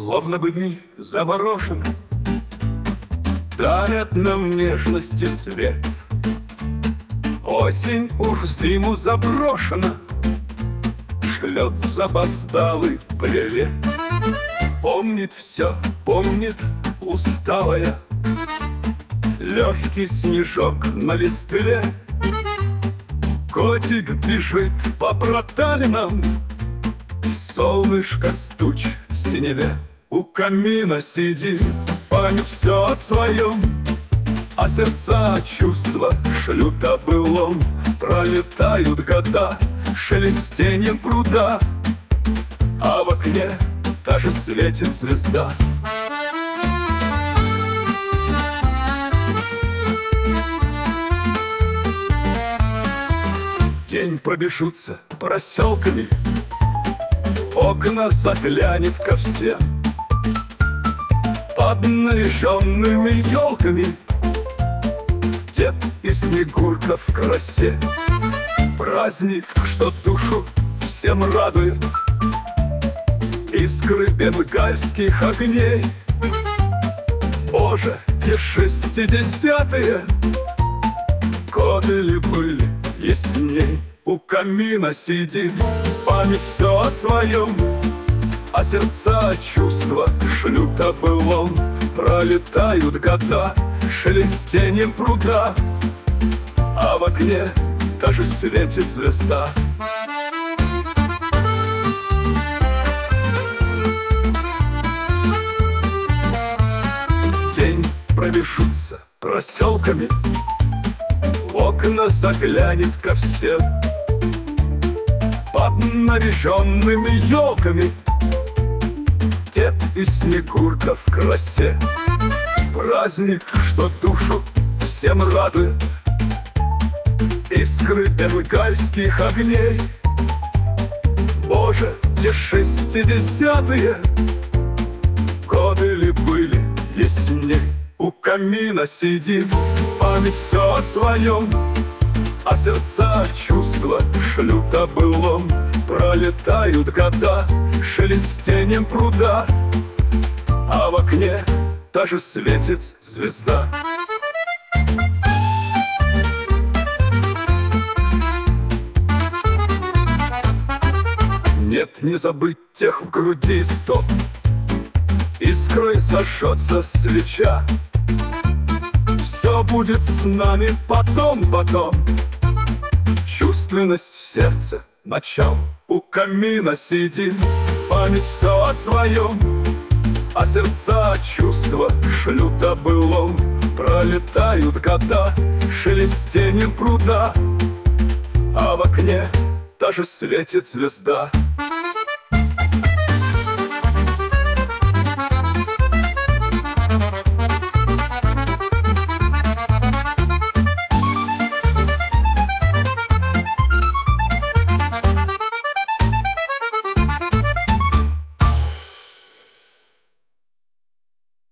Словно бы дни заворожены, дарят нам нежности свет. Осень уж в зиму заброшена, шлет запоздалый привет. Помнит все, помнит усталая, легкий снежок на листве. Котик бежит по проталинам, солнышко стуч в синеве. У камина сидим, память все о своем, а сердца чувства шлют о былом. Пролетают года шелестением пруда, а в окне даже светит звезда. День пробежится проселками, окна заглянет ко всем. Под наряженными елками Дед и Снегурка в красе. Праздник, что душу всем радует, искры бенгальских огней. Боже, те 60-е годы ли были ясней. У камина сидим, память все о своем, а сердца чувства шлют о былом. Пролетают года шелестением пруда, а в окне даже светит звезда. День пробежится проселками, в окна заглянет ко всем. Под наряженными елками Дед и Снегурка в красе. Праздник, что душу всем радует, искры бенгальских огней. Боже, те 60-е годы ли были ясней. У камина сидим, память все о своем, а сердца чувства шлют о былом. Пролетают года шелестением пруда, а в окне даже светит звезда. Нет, не забыть тех в груди 100, искрой зажжется свеча. Все будет с нами потом. Чувственность в сердце начал. У камина сидим, память все о своем, а сердца чувства шлют о былом. Пролетают года шелестением пруда, а в окне даже светит звезда.